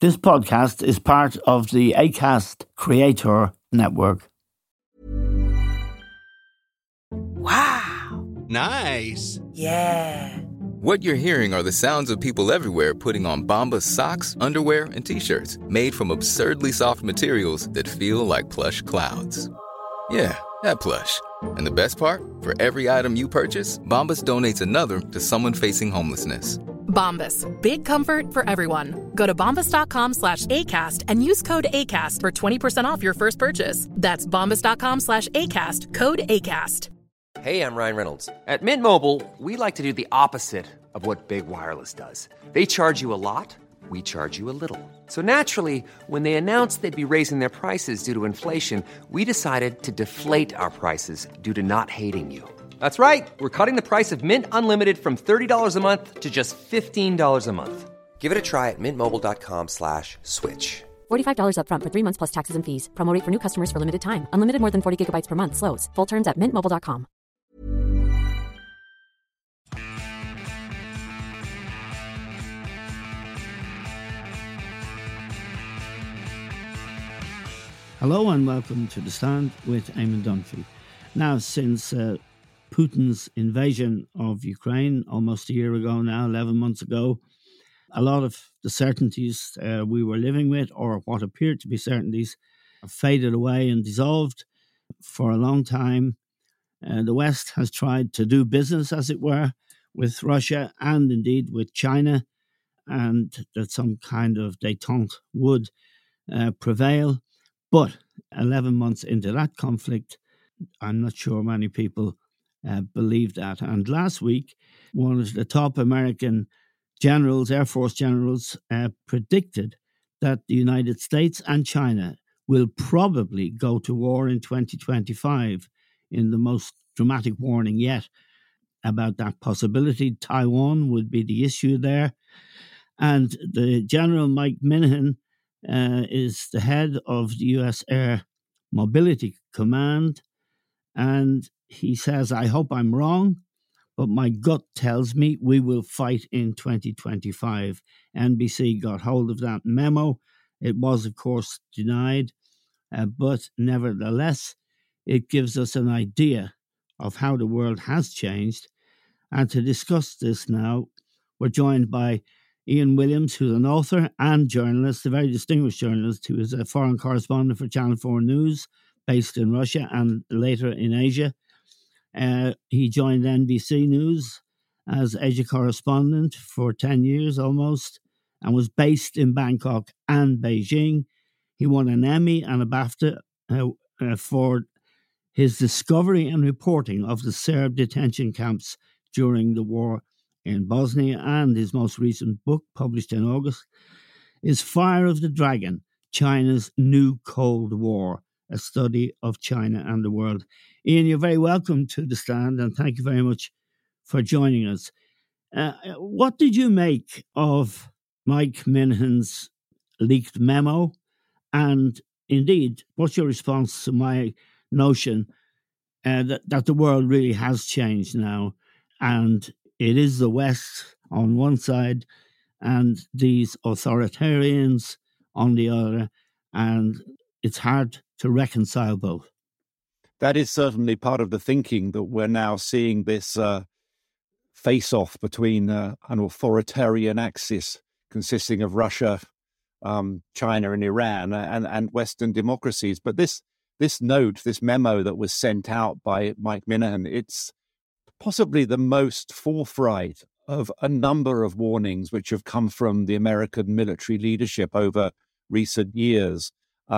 This podcast is part of the Acast Creator Network. Wow. Nice. Yeah. What you're hearing are the sounds of people everywhere putting on Bombas socks, underwear, and T-shirts made from absurdly soft materials that feel like plush clouds. Yeah, that plush. And the best part? For every item you purchase, Bombas donates another to someone facing homelessness. Bombas. Big comfort for everyone. Go to bombas.com/ACAST and use code ACAST for 20% off your first purchase. That's bombas.com/ACAST. Code ACAST. Hey, I'm Ryan Reynolds. At Mint Mobile, we like to do the opposite of what Big Wireless does. They charge you a lot, we charge you a little. So naturally, when they announced they'd be raising their prices due to inflation, we decided to deflate our prices due to not hating you. That's right. We're cutting the price of Mint Unlimited from $30 a month to just $15 a month. Give it a try at mintmobile.com/switch. $45 up front for 3 months plus taxes and fees. Promo rate for new customers for limited time. Unlimited more than 40 gigabytes per month. Slows full terms at mintmobile.com. Hello and welcome to The Stand with Eamon Dunphy. Now, since Putin's invasion of Ukraine almost a year ago now, 11 months ago, a lot of the certainties we were living with, or what appeared to be certainties, have faded away and dissolved. For a long time, the West has tried to do business, as it were, with Russia and indeed with China, and that some kind of détente would prevail. But 11 months into that conflict, I'm not sure many people believe that. And last week, one of the top American generals, Air Force generals, predicted that the United States and China will probably go to war in 2025, in the most dramatic warning yet about that possibility. Taiwan would be the issue there. And the General Mike Minihan is the head of the U.S. Air Mobility Command. And he says, I hope I'm wrong, but my gut tells me we will fight in 2025. NBC got hold of that memo. It was, of course, denied, but nevertheless, it gives us an idea of how the world has changed. And to discuss this now, we're joined by Ian Williams, who's an author and journalist, a very distinguished journalist who is a foreign correspondent for Channel 4 News, based in Russia and later in Asia. He joined NBC News as Asia correspondent for 10 years almost, and was based in Bangkok and Beijing. He won an Emmy and a BAFTA for his discovery and reporting of the Serb detention camps during the war in Bosnia, and his most recent book, published in August, is Fire of the Dragon, China's New Cold War, a study of China and the world. Ian, you're very welcome to The Stand, and thank you very much for joining us. What did you make of Mike Minihan's leaked memo? And indeed, what's your response to my notion that the world really has changed now, and it is the West on one side and these authoritarians on the other, and it's hard to reconcile both? That is certainly part of the thinking, that we're now seeing this face-off between an authoritarian axis consisting of Russia, China and Iran and Western democracies. But this note, this memo that was sent out by Mike Minihan, it's possibly the most forthright of a number of warnings which have come from the American military leadership over recent years,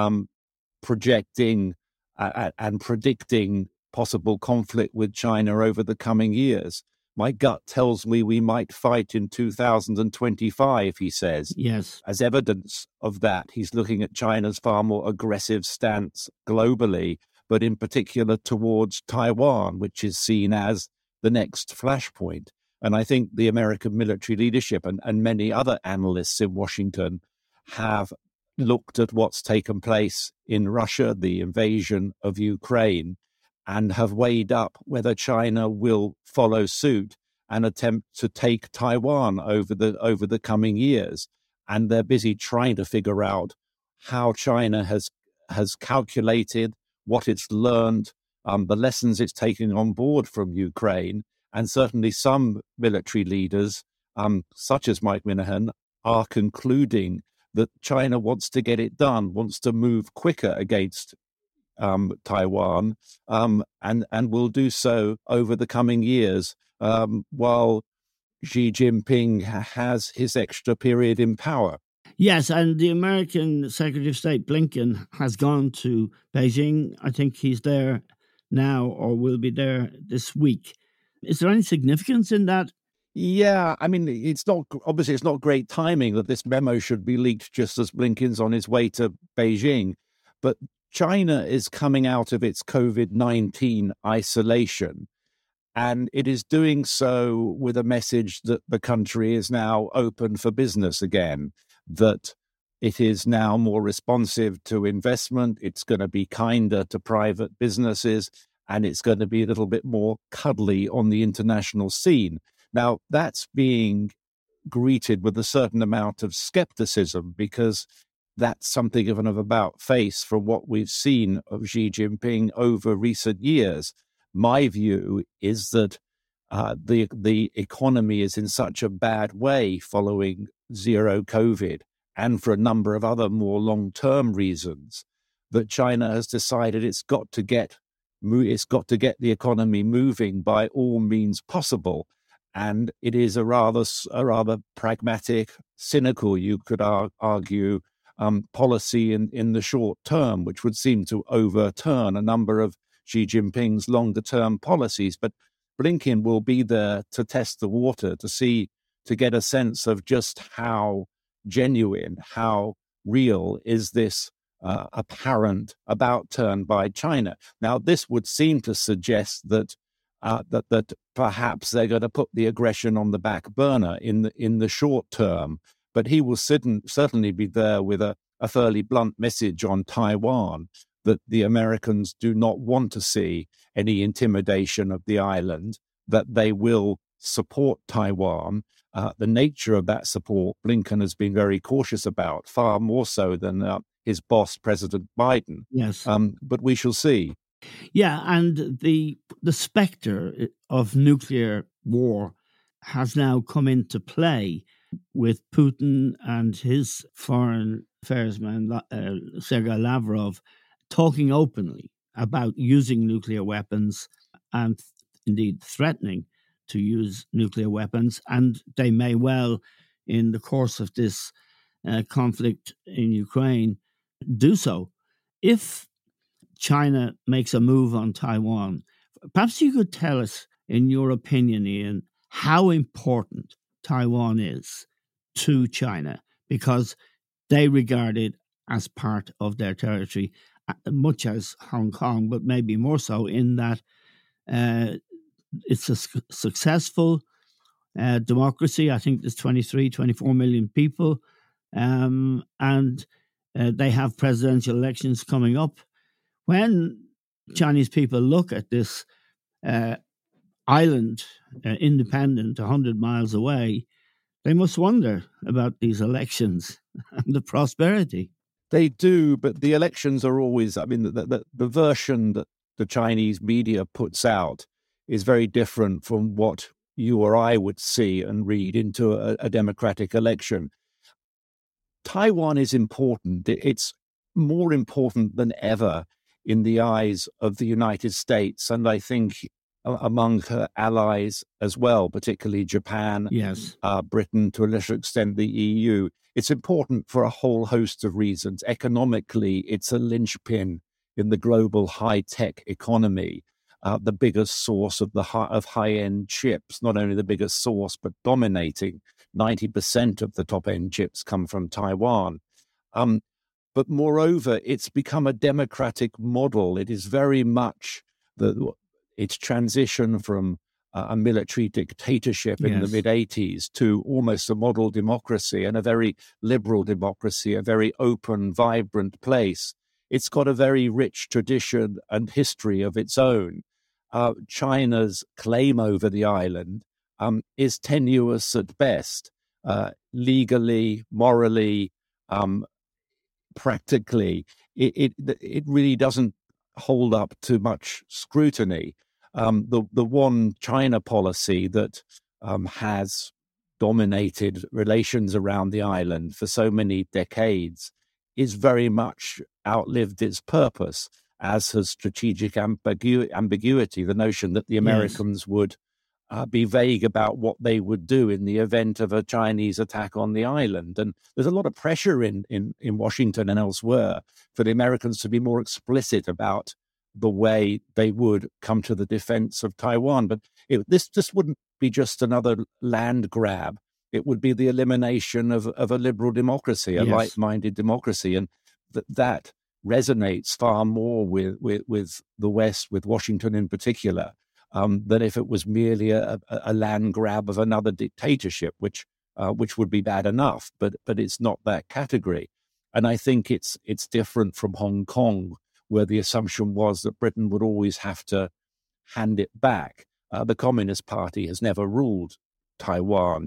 projecting and predicting possible conflict with China over the coming years. My gut tells me we might fight in 2025, he says. Yes. As evidence of that, he's looking at China's far more aggressive stance globally, but in particular towards Taiwan, which is seen as the next flashpoint. And I think the American military leadership and many other analysts in Washington have looked at what's taken place in Russia, the invasion of Ukraine, and have weighed up whether China will follow suit and attempt to take Taiwan over the coming years. and they're busy trying to figure out how China has calculated what it's learned, the lessons it's taking on board from Ukraine. And certainly some military leaders, such as Mike Minihan, are concluding that China wants to get it done, wants to move quicker against Taiwan, and will do so over the coming years, while Xi Jinping has his extra period in power. Yes, and the American Secretary of State Blinken has gone to Beijing. I think he's there now or will be there this week. Is there any significance in that? Yeah, I mean, it's not great timing that this memo should be leaked just as Blinken's on his way to Beijing. But China is coming out of its COVID-19 isolation, and it is doing so with a message that the country is now open for business again, that it is now more responsive to investment, it's going to be kinder to private businesses, and it's going to be a little bit more cuddly on the international scene. Now, that's being greeted with a certain amount of skepticism, because that's something of an about face from what we've seen of Xi Jinping over recent years. My view is that the economy is in such a bad way following zero COVID, and for a number of other more long-term reasons, that China has decided it's got to get the economy moving by all means possible. And it is a rather pragmatic, cynical, you could argue, policy in the short term, which would seem to overturn a number of Xi Jinping's longer-term policies. But Blinken will be there to test the water, to get a sense of just how genuine, how real is this apparent about turn by China. Now, this would seem to suggest that perhaps they're going to put the aggression on the back burner in the short term, but he will certainly be there with a fairly blunt message on Taiwan, that the Americans do not want to see any intimidation of the island, that they will support Taiwan. The nature of that support, Blinken has been very cautious about, far more so than his boss, President Biden. Yes. But we shall see. Yeah, and the spectre of nuclear war has now come into play with Putin and his foreign affairs man, Sergei Lavrov, talking openly about using nuclear weapons and indeed threatening to use nuclear weapons. And they may well, in the course of this conflict in Ukraine, do so. If China makes a move on Taiwan, perhaps you could tell us, in your opinion, Ian, how important Taiwan is to China, because they regard it as part of their territory, much as Hong Kong, but maybe more so in that it's a successful democracy. I think there's 24 million people, and they have presidential elections coming up. When Chinese people look at this island, independent, 100 miles away, they must wonder about these elections and the prosperity. They do, but the elections are always, I mean, the version that the Chinese media puts out is very different from what you or I would see and read into a democratic election. Taiwan is important. It's more important than ever in the eyes of the United States, and I think among her allies as well, particularly Japan, yes, Britain, to a lesser extent the EU. It's important for a whole host of reasons. Economically, it's a linchpin in the global high-tech economy, the biggest source of high-end chips, not only the biggest source, but dominating. 90% of the top-end chips come from Taiwan. But moreover, it's become a democratic model. It is very much its transition from a military dictatorship in the mid-'80s to almost a model democracy, and a very liberal democracy, a very open, vibrant place. It's got a very rich tradition and history of its own. China's claim over the island is tenuous at best. legally, morally, practically, it really doesn't hold up to much scrutiny. The one China policy that has dominated relations around the island for so many decades is very much outlived its purpose, as has strategic ambiguity, the notion that the Americans would be vague about what they would do in the event of a Chinese attack on the island. And there's a lot of pressure in Washington and elsewhere for the Americans to be more explicit about the way they would come to the defense of Taiwan. But this wouldn't be just another land grab. It would be the elimination of a liberal democracy, a like-minded democracy. And that resonates far more with the West, with Washington in particular, than if it was merely a land grab of another dictatorship, which would be bad enough. But it's not that category. And I think it's different from Hong Kong, where the assumption was that Britain would always have to hand it back. The Communist Party has never ruled Taiwan.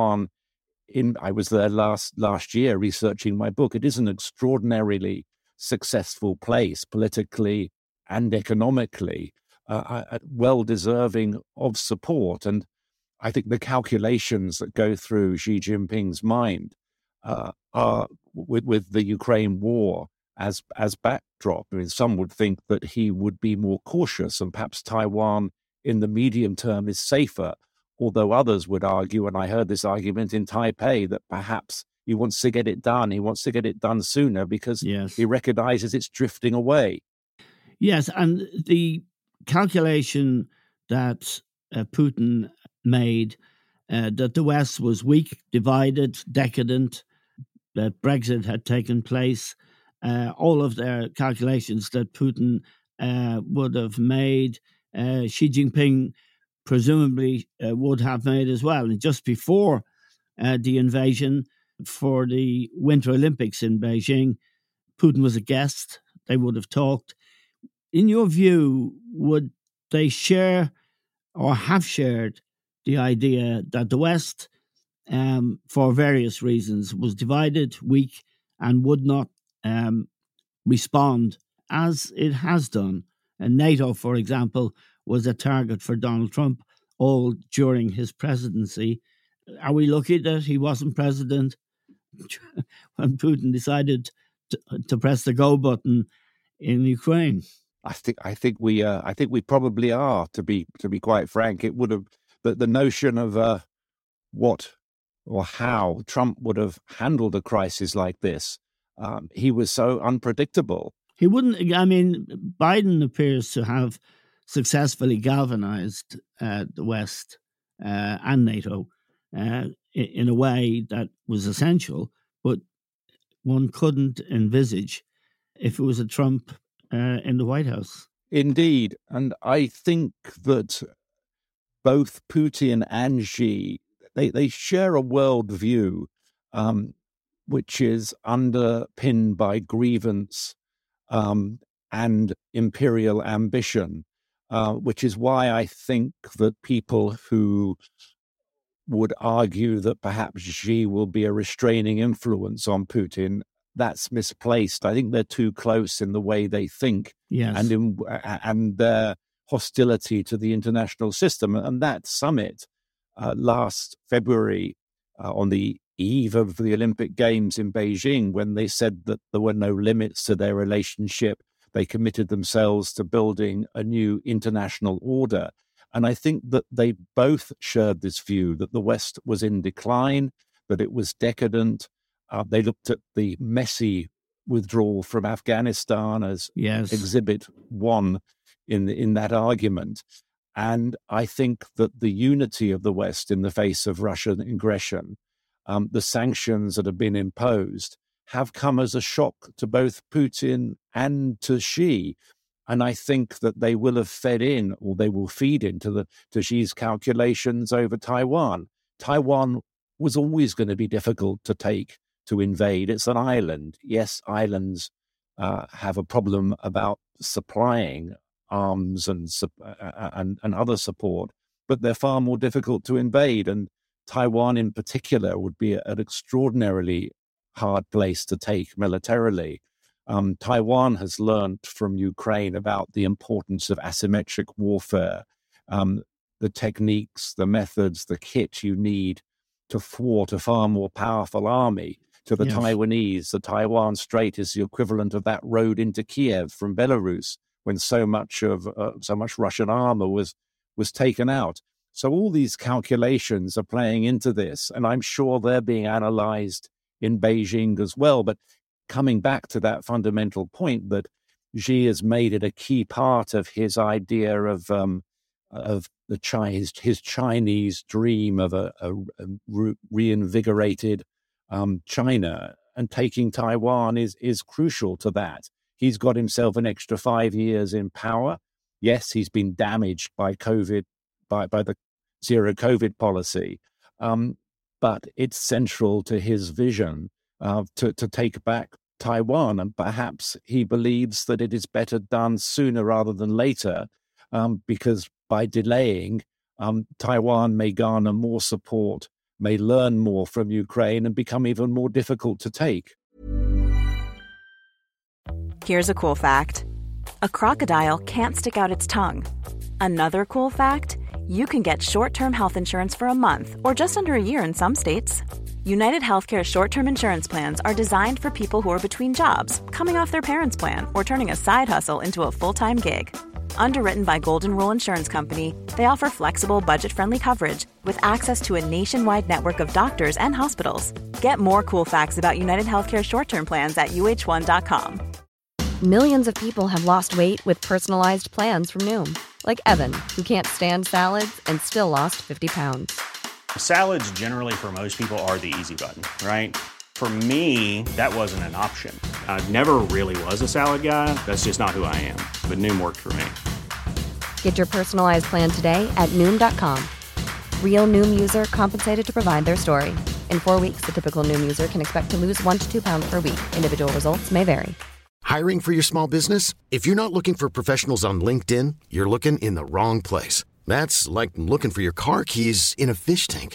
I was there last year researching my book. It is an extraordinarily successful place politically and economically, well deserving of support. And I think the calculations that go through Xi Jinping's mind are with the Ukraine war as backdrop. I mean, some would think that he would be more cautious, and perhaps Taiwan in the medium term is safer, although others would argue, and I heard this argument in Taipei, that perhaps he wants to get it done. He wants to get it done sooner because he recognizes it's drifting away. Yes, and the calculation that Putin made, that the West was weak, divided, decadent, that Brexit had taken place, all of their calculations that Putin would have made, Xi Jinping presumably would have made as well. And just before the invasion, for the Winter Olympics in Beijing, Putin was a guest. They would have talked. In your view, would they share or have shared the idea that the West, for various reasons, was divided, weak, and would not respond as it has done? And NATO, for example, was a target for Donald Trump all during his presidency. Are we lucky that he wasn't president when Putin decided to press the go button in Ukraine? I think we probably are, to be quite frank. It would have, but the notion of what or how Trump would have handled a crisis like this, he was so unpredictable. He wouldn't. I mean, Biden appears to have successfully galvanized the West and NATO in a way that was essential, but one couldn't envisage if it was a Trump in the White House. Indeed. And I think that both Putin and Xi, they share a worldview which is underpinned by grievance and imperial ambition, which is why I think that people who would argue that perhaps Xi will be a restraining influence on Putin, that's misplaced. I think they're too close in the way they think and their hostility to the international system. And that summit last February on the eve of the Olympic Games in Beijing, when they said that there were no limits to their relationship, they committed themselves to building a new international order. And I think that they both shared this view that the West was in decline, that it was decadent. They looked at the messy withdrawal from Afghanistan as exhibit one in that argument. And I think that the unity of the West in the face of Russian aggression, the sanctions that have been imposed, have come as a shock to both Putin and to Xi. And I think that they will have fed in, or they will feed into to Xi's calculations over Taiwan. Taiwan was always going to be difficult to invade. It's an island. Yes, islands have a problem about supplying arms and other support, but they're far more difficult to invade. And Taiwan in particular would be an extraordinarily hard place to take militarily. Taiwan has learned from Ukraine about the importance of asymmetric warfare, the techniques, the methods, the kit you need to thwart a far more powerful army. To the Taiwanese, the Taiwan Strait is the equivalent of that road into Kiev from Belarus, when so much Russian armor was taken out. So all these calculations are playing into this, and I'm sure they're being analyzed in Beijing as well. But coming back to that fundamental point that Xi has made it a key part of his idea of his Chinese dream of a reinvigorated China, and taking Taiwan is crucial to that. He's got himself an extra 5 years in power. Yes, he's been damaged by COVID, by the zero COVID policy, but it's central to his vision to take back Taiwan, and perhaps he believes that it is better done sooner rather than later, because by delaying, Taiwan may garner more support, may learn more from Ukraine, and become even more difficult to take. Here's a cool fact. A crocodile can't stick out its tongue. Another cool fact, you can get short-term health insurance for a month or just under a year in some states. United Healthcare short-term insurance plans are designed for people who are between jobs, coming off their parents' plan, or turning a side hustle into a full-time gig. Underwritten by Golden Rule Insurance Company, they offer flexible, budget-friendly coverage with access to a nationwide network of doctors and hospitals. Get more cool facts about United Healthcare short-term plans at uh1.com. Millions of people have lost weight with personalized plans from Noom. Like Evan, who can't stand salads and still lost 50 pounds. Salads generally for most people are the easy button, right? For me, that wasn't an option. I never really was a salad guy. That's just not who I am. But Noom worked for me. Get your personalized plan today at Noom.com. Real Noom user compensated to provide their story. In 4 weeks, the typical Noom user can expect to lose 1 to 2 pounds per week. Individual results may vary. Hiring for your small business? If you're not looking for professionals on LinkedIn, you're looking in the wrong place. That's like looking for your car keys in a fish tank.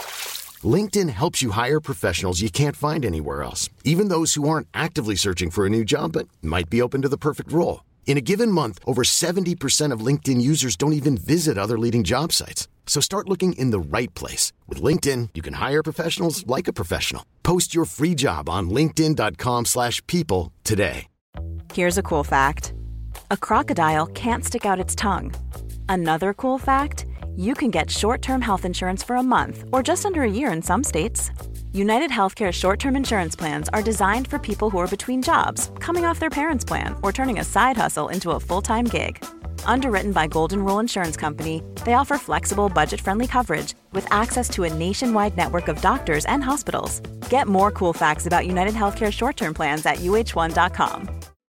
LinkedIn helps you hire professionals you can't find anywhere else, even those who aren't actively searching for a new job but might be open to the perfect role. In a given month, over 70% of LinkedIn users don't even visit other leading job sites. So start looking in the right place. With LinkedIn, you can hire professionals like a professional. Post your free job on linkedin.com/people today. Here's a cool fact. A crocodile can't stick out its tongue. Another cool fact, you can get short-term health insurance for a month or just under a year in some states. United Healthcare short-term insurance plans are designed for people who are between jobs, coming off their parents' plan, or turning a side hustle into a full-time gig. Underwritten by Golden Rule Insurance Company, they offer flexible, budget-friendly coverage with access to a nationwide network of doctors and hospitals. Get more cool facts about United Healthcare short-term plans at uh1.com.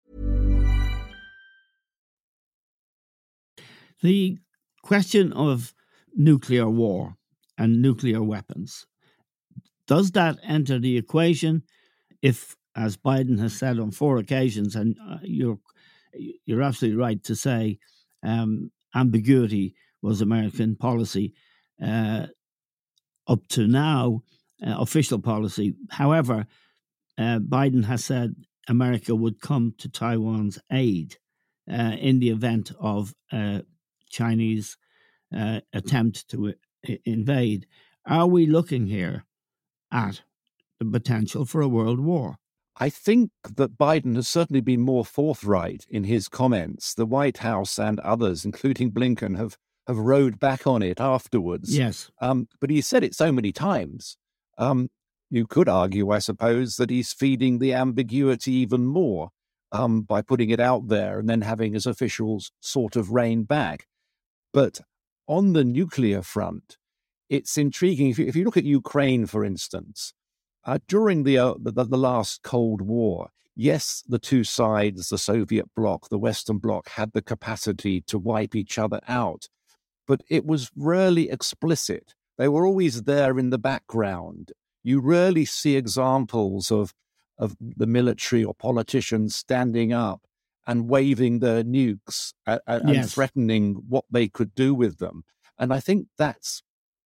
The question of nuclear war and nuclear weapons, does that enter the equation if, as Biden has said on 4 occasions, and you're absolutely right to say ambiguity was American policy up to now, official policy. However, Biden has said America would come to Taiwan's aid in the event of Chinese attempt to invade. Are we looking here at the potential for a world war? I think that Biden has certainly been more forthright in his comments. The White House and others, including Blinken, have rode back on it afterwards. Yes. But he said it so many times. You could argue, I suppose, that he's feeding the ambiguity even more by putting it out there and then having his officials sort of rein back. But on the nuclear front, it's intriguing. If you look at Ukraine, for instance, during the last Cold War, yes, the two sides, the Soviet bloc, the Western bloc, had the capacity to wipe each other out, but it was rarely explicit. They were always there in the background. You rarely see examples of the military or politicians standing up and waving their nukes and Yes. threatening what they could do with them. And I think that's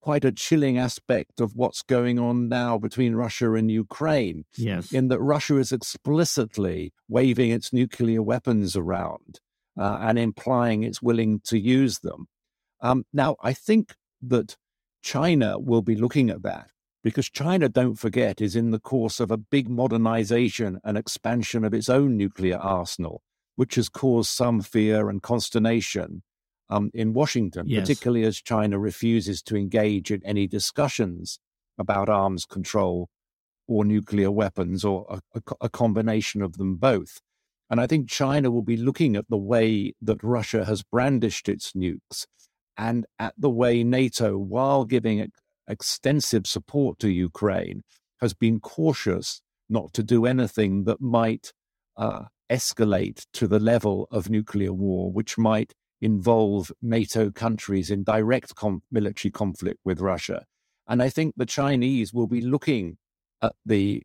quite a chilling aspect of what's going on now between Russia and Ukraine. Yes. In that Russia is explicitly waving its nuclear weapons around and implying it's willing to use them. Now, I think that China will be looking at that, because China, don't forget, is in the course of a big modernization and expansion of its own nuclear arsenal, which has caused some fear and consternation in Washington, Yes. particularly as China refuses to engage in any discussions about arms control or nuclear weapons, or a combination of them both. And I think China will be looking at the way that Russia has brandished its nukes and at the way NATO, while giving extensive support to Ukraine, has been cautious not to do anything that might escalate to the level of nuclear war, which might involve NATO countries in direct military conflict with Russia. And I think the Chinese will be looking at the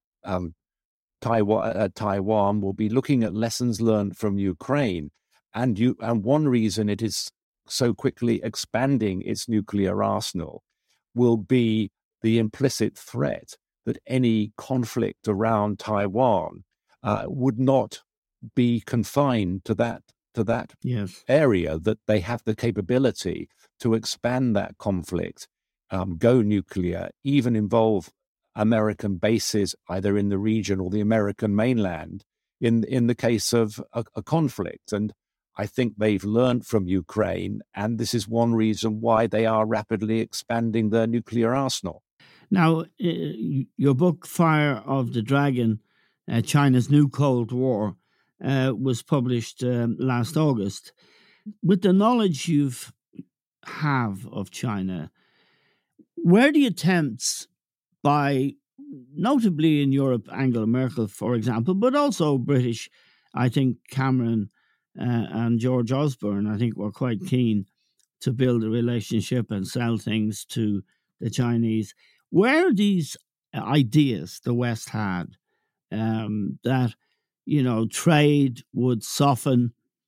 Taiwan will be looking at lessons learned from Ukraine, and one reason it is so quickly expanding its nuclear arsenal will be the implicit threat that any conflict around Taiwan would not be confined to that Yes. area, that they have the capability to expand that conflict, go nuclear, even involve American bases either in the region or the American mainland in the case of a conflict. And I think they've learned from Ukraine, and this is one reason why they are rapidly expanding their nuclear arsenal. Now, your book, Fire of the Dragon, China's New Cold War, was published last August. With the knowledge you have of China, were the attempts by, notably in Europe, Angela Merkel, for example, but also British, I think Cameron and George Osborne, I think, were quite keen to build a relationship and sell things to the Chinese. Were these ideas the West had, that, trade would soften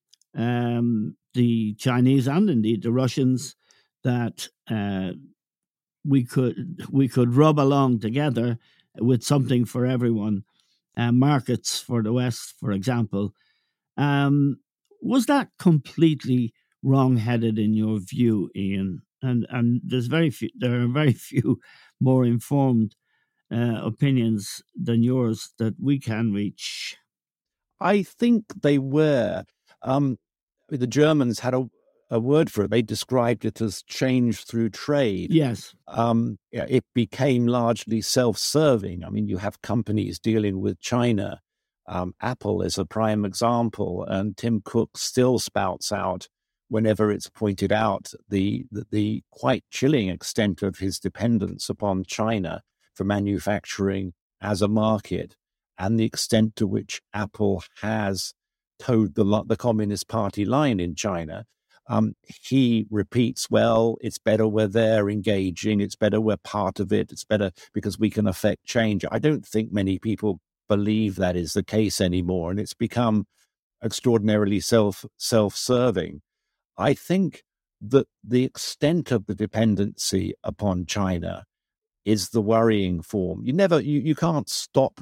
the Chinese and indeed the Russians, that we could rub along together with something for everyone, markets for the West, for example. Was that completely wrong-headed in your view, Ian? And there are very few more informed opinions than yours that we can reach. I think they were. The Germans had a word for it. They described it as change through trade. Yes. It became largely self-serving. I mean, you have companies dealing with China. Apple is a prime example, and Tim Cook still spouts out, whenever it's pointed out, the quite chilling extent of his dependence upon China for manufacturing as a market, and the extent to which Apple has towed the Communist Party line in China. He repeats, well, it's better we're there engaging, it's better we're part of it, it's better because we can affect change. I don't think many people believe that is the case anymore, and it's become extraordinarily self-serving. I think that the extent of the dependency upon China is the worrying form. You can't stop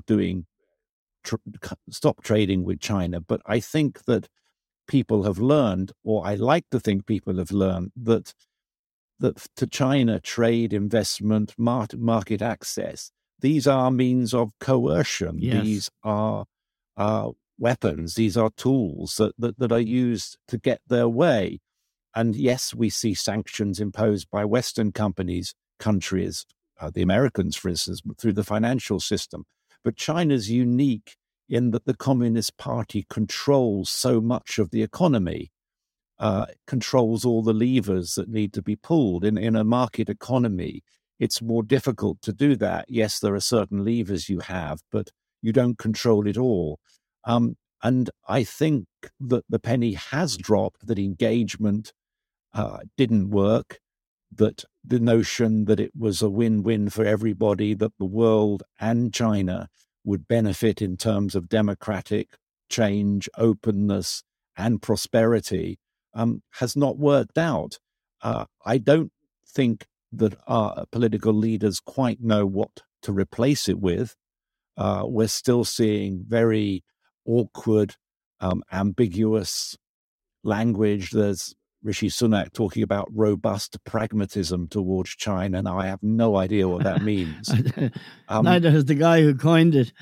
trading with China, but I think that people have learned, or I like to think people have learned, that to China, trade, investment, market access, these are means of coercion. Yes. These are weapons. These are tools that are used to get their way. And yes, we see sanctions imposed by Western countries, the Americans, for instance, through the financial system. But China's unique in that the Communist Party controls so much of the economy, controls all the levers that need to be pulled. In a market economy, it's more difficult to do that. Yes, there are certain levers you have, but you don't control it all. And I think that the penny has dropped, that engagement didn't work, that the notion that it was a win-win for everybody, that the world and China would benefit in terms of democratic change, openness, and prosperity, has not worked out. I don't think that our political leaders quite know what to replace it with. We're still seeing very awkward, ambiguous language. There's Rishi Sunak talking about robust pragmatism towards China. Now, I have no idea what that means. Neither has the guy who coined it.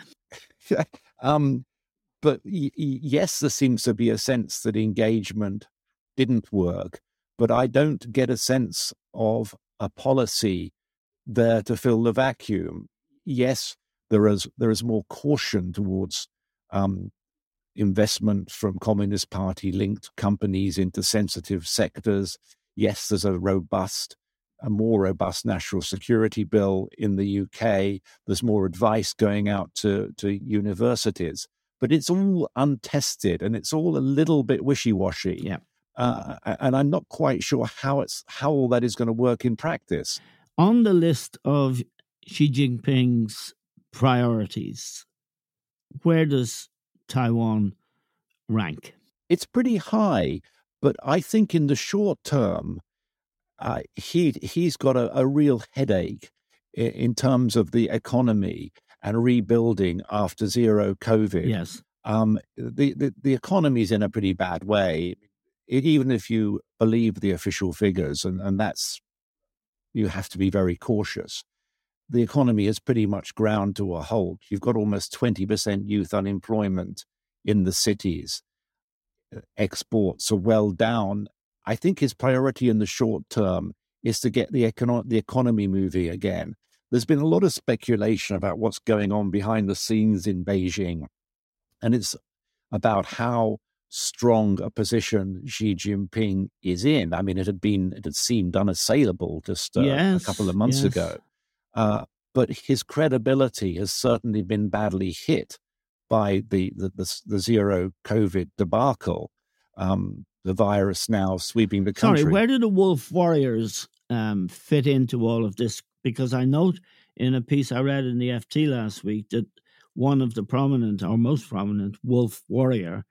But yes, there seems to be a sense that engagement didn't work, but I don't get a sense of a policy there to fill the vacuum. Yes, there is more caution towards investment from Communist Party linked companies into sensitive sectors. Yes, there's a more robust national security bill in the UK. There's more advice going out to universities, but it's all untested and it's all a little bit wishy-washy. Yeah. And I'm not quite sure how all that is going to work in practice. On the list of Xi Jinping's priorities, where does Taiwan rank? It's pretty high, but I think in the short term, he's got a real headache in terms of the economy and rebuilding after zero COVID. Yes. The economy's in a pretty bad way. Even if you believe the official figures, and that's, you have to be very cautious. The economy has pretty much ground to a halt. You've got almost 20% youth unemployment in the cities. Exports are well down. I think his priority in the short term is to get the economy moving again. There's been a lot of speculation about what's going on behind the scenes in Beijing, and it's about how strong a position Xi Jinping is in. I mean, it had seemed unassailable just a couple of months ago. But his credibility has certainly been badly hit by the zero COVID debacle. The virus now sweeping the country. Sorry, where do the Wolf Warriors fit into all of this? Because I note in a piece I read in the FT last week that one of the prominent or most prominent Wolf Warrior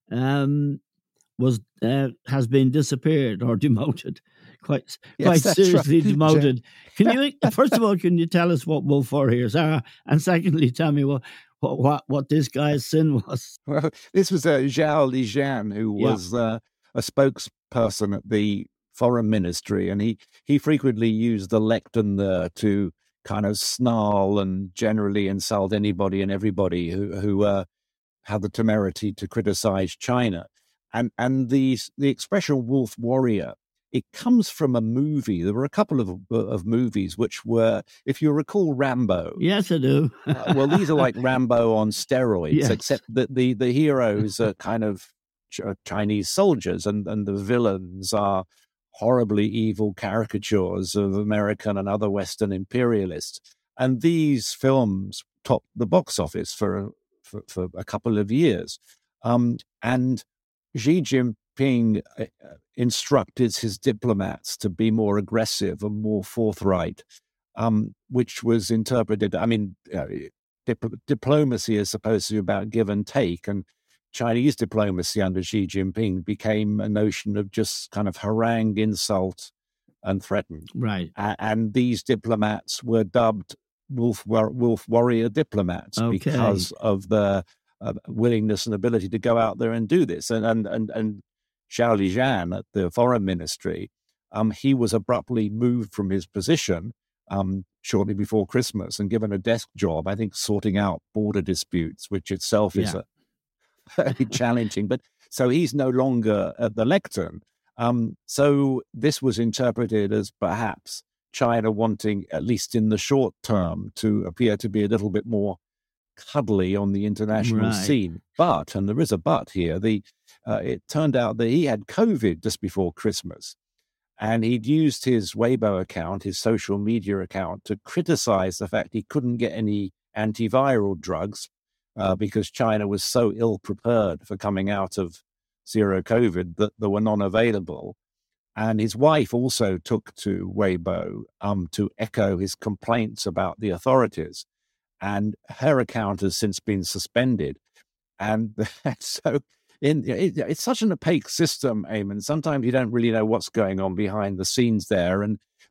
has been disappeared or demoted, quite seriously right. demoted. Can you first of all, can you tell us what Wolf Warriors are, and secondly, tell me what this guy's sin was? Well, this was Zhao Lijian, who was a spokesperson at the foreign ministry, and he frequently used the lectern there to kind of snarl and generally insult anybody and everybody who had the temerity to criticize China. And the expression wolf warrior, it comes from a movie. There were a couple of movies which were, if you recall, Rambo. Yes, I do. Well, these are like Rambo on steroids, except that the heroes are kind of Chinese soldiers, and the villains are horribly evil caricatures of American and other Western imperialists. And these films topped the box office for a couple of years. And Xi Jinping instructed his diplomats to be more aggressive and more forthright, which was interpreted, I mean, diplomacy is supposed to be about give and take, and Chinese diplomacy under Xi Jinping became a notion of just kind of harangue, insult, and threaten. Right. And these diplomats were dubbed wolf warrior diplomats because of the willingness and ability to go out there and do this. And Zhao Lijian at the foreign ministry, he was abruptly moved from his position shortly before Christmas and given a desk job, I think, sorting out border disputes, which itself is very challenging. But so he's no longer at the lectern. So this was interpreted as perhaps China wanting, at least in the short term, to appear to be a little bit more cuddly on the international scene. But, and there is a but here, it turned out that he had COVID just before Christmas, and he'd used his Weibo account, his social media account, to criticize the fact he couldn't get any antiviral drugs because China was so ill-prepared for coming out of zero COVID that there were none available. And his wife also took to Weibo to echo his complaints about the authorities. And her account has since been suspended. And so it's such an opaque system, Eamon. Sometimes you don't really know what's going on behind the scenes there. And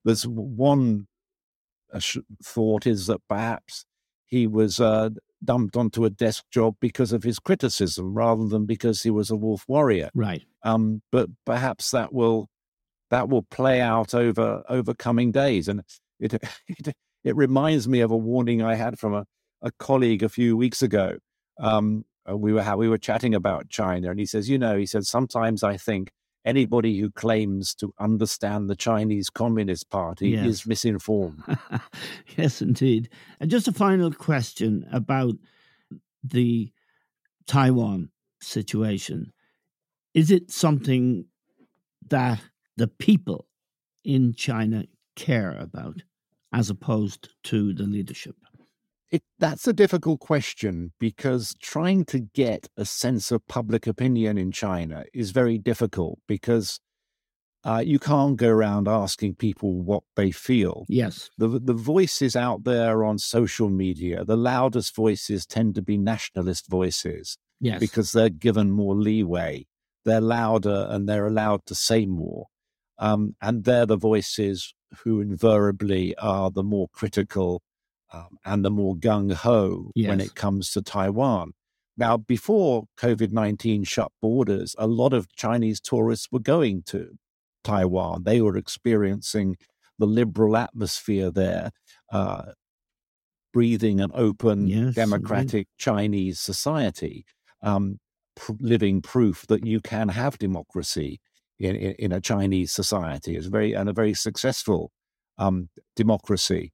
There's one thought is that perhaps he was dumped onto a desk job because of his criticism rather than because he was a wolf warrior. Right. But perhaps that will play out over coming days. And it reminds me of a warning I had from a colleague a few weeks ago. We were chatting about China, and he said, sometimes I think anybody who claims to understand the Chinese Communist Party is misinformed. Yes, indeed. And just a final question about the Taiwan situation. Is it something that the people in China care about as opposed to the leadership? That's a difficult question, because trying to get a sense of public opinion in China is very difficult, because you can't go around asking people what they feel. Yes. The voices out there on social media, the loudest voices tend to be nationalist voices. Yes. Because they're given more leeway. They're louder and they're allowed to say more. And they're the voices who invariably are the more critical and the more gung-ho when it comes to Taiwan. Now, before COVID-19 shut borders, a lot of Chinese tourists were going to Taiwan. They were experiencing the liberal atmosphere there, breathing an open, democratic Chinese society, living proof that you can have democracy in a Chinese society. It's a very successful democracy.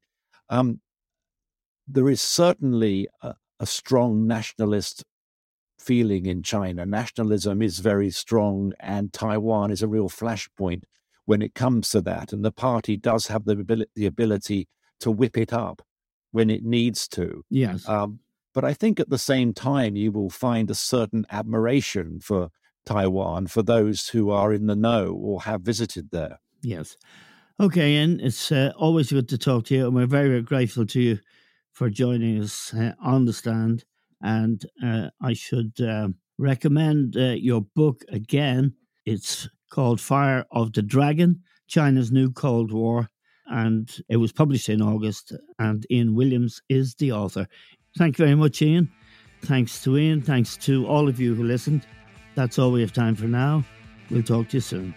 There is certainly a strong nationalist feeling in China. Nationalism is very strong, and Taiwan is a real flashpoint when it comes to that. And the party does have the ability to whip it up when it needs to. Yes. But I think at the same time, you will find a certain admiration for Taiwan, for those who are in the know or have visited there. Yes. Okay, Ian, it's always good to talk to you, and we're very, very grateful to you for joining us on The Stand. And I should recommend your book again. It's called Fire of the Dragon, China's New Cold War, and it was published in August, and Ian Williams is the author. Thank you very much, Ian. Thanks to Ian. Thanks to all of you who listened. That's all we have time for now. We'll talk to you soon.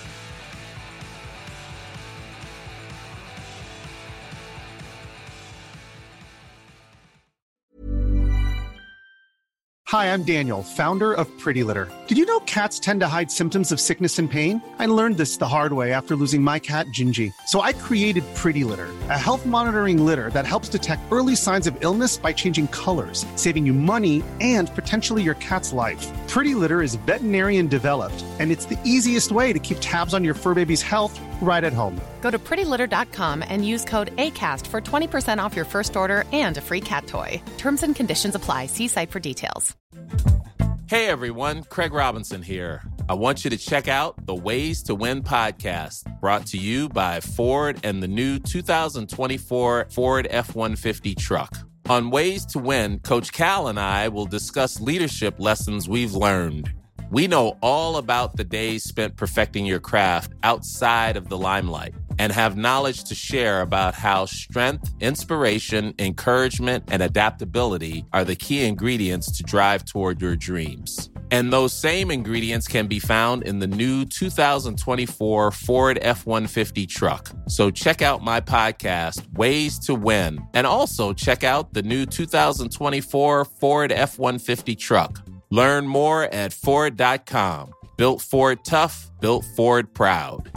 Hi, I'm Daniel, founder of Pretty Litter. Did you know cats tend to hide symptoms of sickness and pain? I learned this the hard way after losing my cat, Gingy. So I created Pretty Litter, a health monitoring litter that helps detect early signs of illness by changing colors, saving you money and potentially your cat's life. Pretty Litter is veterinarian developed, and it's the easiest way to keep tabs on your fur baby's health right at home. Go to prettylitter.com and use code ACAST for 20% off your first order and a free cat toy. Terms and conditions apply. See site for details. Hey everyone, Craig Robinson here. I want you to check out the Ways to Win podcast, brought to you by Ford and the new 2024 Ford F-150 truck. On Ways to Win, Coach Cal and I will discuss leadership lessons we've learned. We know all about the days spent perfecting your craft outside of the limelight and have knowledge to share about how strength, inspiration, encouragement, and adaptability are the key ingredients to drive toward your dreams. And those same ingredients can be found in the new 2024 Ford F-150 truck. So check out my podcast, Ways to Win, and also check out the new 2024 Ford F-150 truck. Learn more at Ford.com. Built Ford tough, built Ford proud.